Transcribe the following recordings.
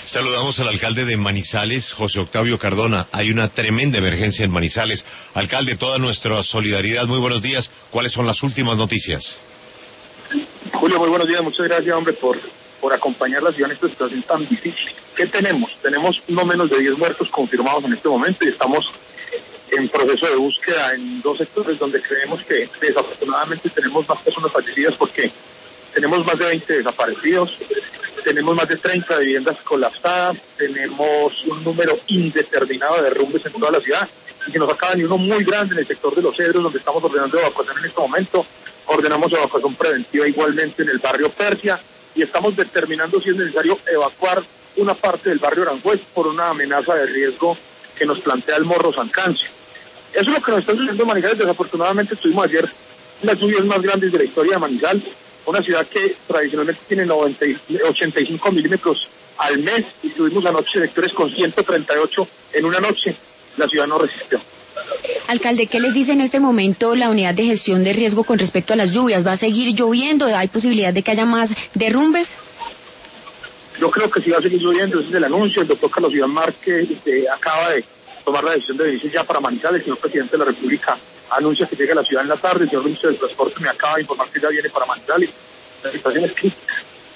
Saludamos al alcalde de Manizales, José Octavio Cardona. Hay una tremenda emergencia en Manizales. Alcalde, toda nuestra solidaridad. Muy buenos días. ¿Cuáles son las últimas noticias? Julio, muy buenos días. Muchas gracias, hombre, por acompañar la ciudad en esta situación tan difícil. ¿Qué tenemos? Tenemos no menos de 10 muertos confirmados en este momento y estamos en proceso de búsqueda en 2 sectores donde creemos que desafortunadamente tenemos más personas fallecidas porque tenemos más de 20 desaparecidos, tenemos más de 30 viviendas colapsadas, tenemos un número indeterminado de derrumbes en toda la ciudad y se nos acaba de uno muy grande en el sector de Los Cedros, donde estamos ordenando evacuación en este momento. Ordenamos evacuación preventiva igualmente en el barrio Persia y estamos determinando si es necesario evacuar una parte del barrio Aranjuez por una amenaza de riesgo que nos plantea el Morro San Cancio. Eso es lo que nos está sucediendo en Manizales. Desafortunadamente tuvimos ayer las lluvias más grandes de la historia de Manizales, una ciudad que tradicionalmente tiene 85 milímetros al mes y tuvimos anoche sectores con 138 en una noche. La ciudad no resistió. Alcalde, ¿qué les dice en este momento la unidad de gestión de riesgo con respecto a las lluvias? ¿Va a seguir lloviendo? ¿Hay posibilidad de que haya más derrumbes? Yo creo que sí va a seguir lloviendo, ese es el anuncio. El doctor Carlos Iván Márquez acaba de tomar la decisión de venirse ya para Manizales. El señor presidente de la República anuncia que llega a la ciudad en la tarde. El señor ministro del Transporte me acaba de informar que ya viene para Manizales. La situación es crítica.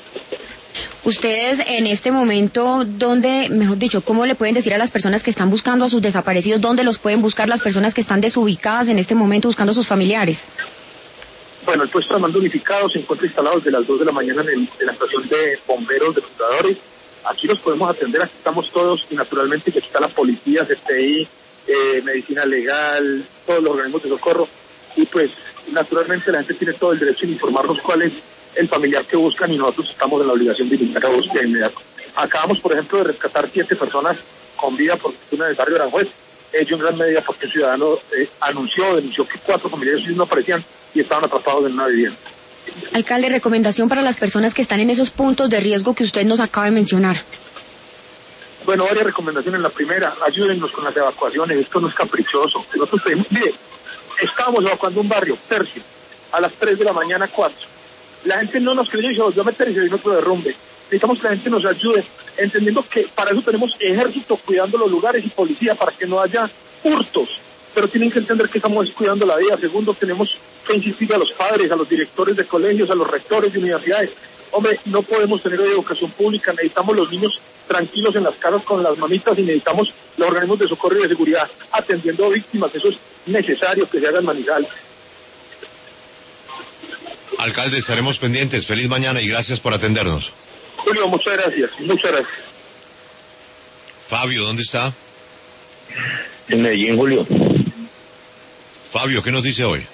Ustedes en este momento, ¿dónde, mejor dicho, cómo le pueden decir a las personas que están buscando a sus desaparecidos, dónde los pueden buscar las personas que están desubicadas en este momento buscando a sus familiares? Bueno, el puesto de mando unificado se encuentra instalado desde las 2 de la mañana en la estación de bomberos de fundadores. Aquí los podemos atender, aquí estamos todos y naturalmente que aquí está la policía, CTI, medicina legal, todos los organismos de socorro y pues naturalmente la gente tiene todo el derecho de informarnos cuál es el familiar que buscan y nosotros estamos en la obligación de iniciar la búsqueda inmediata. Acabamos, por ejemplo, de rescatar 7 personas con vida por fortuna del barrio Aranjuez, hecho en gran medida porque el ciudadano denunció que 4 familiares no aparecían y estaban atrapados en una vivienda. Alcalde, recomendación para las personas que están en esos puntos de riesgo que usted nos acaba de mencionar. Bueno, varias recomendaciones. La primera, ayúdennos con las evacuaciones, esto no es caprichoso. Nosotros pedimos, mire, estábamos evacuando un barrio, Tercio, a las 3 de la mañana, 4. La gente no nos creyó y se volvió a meter y se vino otro derrumbe. Necesitamos que la gente nos ayude, entendiendo que para eso tenemos ejército cuidando los lugares y policía para que no haya hurtos. Pero tienen que entender que estamos cuidando la vida. Segundo, tenemos que insistir a los padres, a los directores de colegios, a los rectores de universidades. Hombre, no podemos tener hoy educación pública, necesitamos los niños tranquilos en las casas con las mamitas y necesitamos los organismos de socorro y de seguridad atendiendo a víctimas. Eso es necesario que se haga en Manizales. Alcalde, estaremos pendientes. Feliz mañana y gracias por atendernos. Julio, muchas gracias. Muchas gracias. Fabio, ¿dónde está? En Medellín, Julio. Fabio, ¿qué nos dice hoy?